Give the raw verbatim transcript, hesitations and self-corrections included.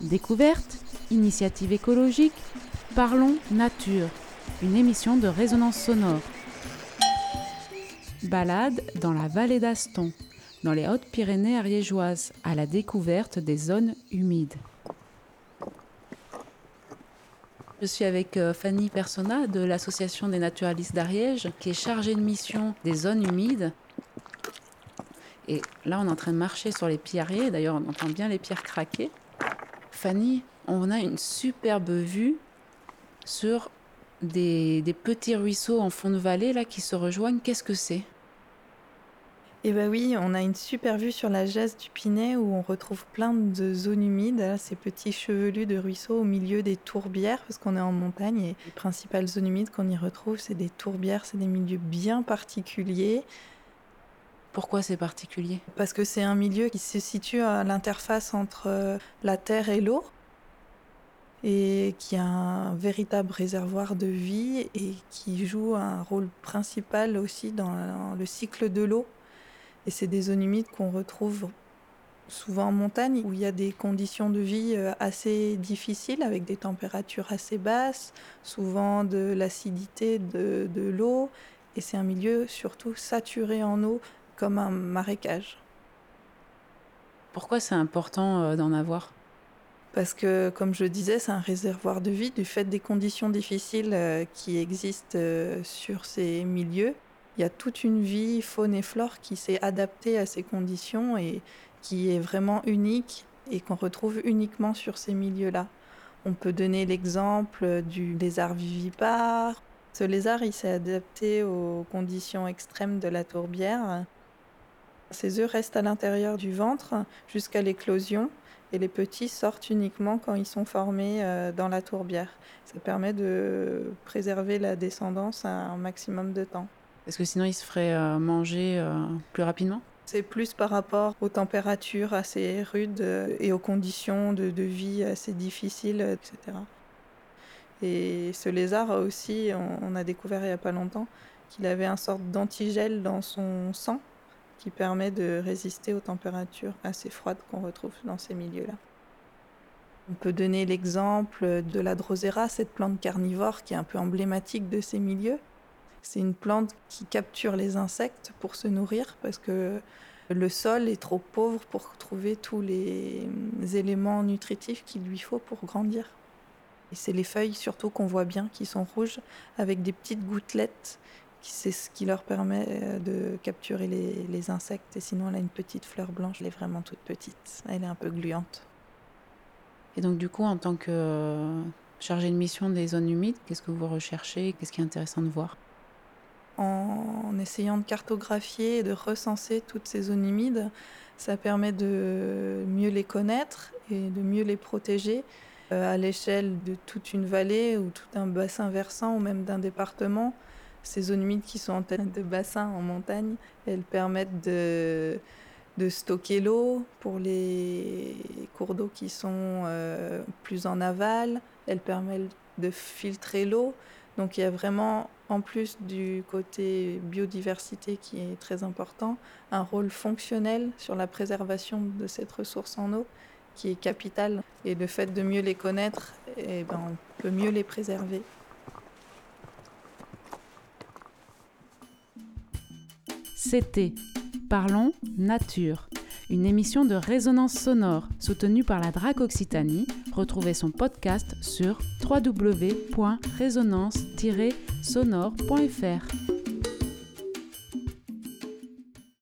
Découverte, initiative écologique, parlons nature, une émission de résonance sonore. Balade dans la vallée d'Aston, dans les Hautes-Pyrénées ariégeoises, à la découverte des zones humides. Je suis avec Fanny Persona de l'association des naturalistes d'Ariège, qui est chargée de mission des zones humides. Et là, on est en train de marcher sur les pierriers. D'ailleurs, on entend bien les pierres craquer. Fanny, on a une superbe vue sur des, des petits ruisseaux en fond de vallée là, qui se rejoignent. Qu'est-ce que c'est ? Eh bien oui, on a une super vue sur la Gesse du Pinet où on retrouve plein de zones humides, ces petits chevelus de ruisseaux au milieu des tourbières, parce qu'on est en montagne et les principales zones humides qu'on y retrouve, c'est des tourbières, c'est des milieux bien particuliers. Pourquoi c'est particulier ? Parce que c'est un milieu qui se situe à l'interface entre la terre et l'eau et qui a un véritable réservoir de vie et qui joue un rôle principal aussi dans le cycle de l'eau. Et c'est des zones humides qu'on retrouve souvent en montagne, où il y a des conditions de vie assez difficiles, avec des températures assez basses, souvent de l'acidité de, de l'eau. Et c'est un milieu surtout saturé en eau, comme un marécage. Pourquoi c'est important d'en avoir ? Parce que, comme je le disais, c'est un réservoir de vie du fait des conditions difficiles qui existent sur ces milieux. Il y a toute une vie, faune et flore, qui s'est adaptée à ces conditions et qui est vraiment unique et qu'on retrouve uniquement sur ces milieux-là. On peut donner l'exemple du lézard vivipare. Ce lézard, il s'est adapté aux conditions extrêmes de la tourbière. Ses œufs restent à l'intérieur du ventre jusqu'à l'éclosion et les petits sortent uniquement quand ils sont formés dans la tourbière. Ça permet de préserver la descendance un maximum de temps. Parce que sinon, il se ferait euh, manger euh, plus rapidement ? C'est plus par rapport aux températures assez rudes et aux conditions de, de vie assez difficiles, et cetera. Et ce lézard aussi, on, on a découvert il n'y a pas longtemps qu'il avait une sorte d'antigel dans son sang qui permet de résister aux températures assez froides qu'on retrouve dans ces milieux-là. On peut donner l'exemple de la drosera, cette plante carnivore qui est un peu emblématique de ces milieux. C'est une plante qui capture les insectes pour se nourrir parce que le sol est trop pauvre pour trouver tous les éléments nutritifs qu'il lui faut pour grandir. Et c'est les feuilles surtout qu'on voit bien qui sont rouges avec des petites gouttelettes. C'est ce qui leur permet de capturer les, les insectes. Et sinon, elle a une petite fleur blanche. Elle est vraiment toute petite. Elle est un peu gluante. Et donc du coup, en tant que chargé de mission des zones humides, qu'est-ce que vous recherchez ? Qu'est-ce qui est intéressant de voir ? En essayant de cartographier et de recenser toutes ces zones humides, ça permet de mieux les connaître et de mieux les protéger à l'échelle de toute une vallée ou tout un bassin versant ou même d'un département. Ces zones humides qui sont en tête de bassin en montagne, elles permettent de, de stocker l'eau pour les cours d'eau qui sont euh, plus en aval. Elles permettent de filtrer l'eau. Donc il y a vraiment, en plus du côté biodiversité qui est très important, un rôle fonctionnel sur la préservation de cette ressource en eau qui est capitale. Et le fait de mieux les connaître, eh ben, on peut mieux les préserver. C'était Parlons Nature, une émission de résonance sonore soutenue par la D R A C Occitanie. Retrouvez son podcast sur w w w point résonance tiret sonore point f r.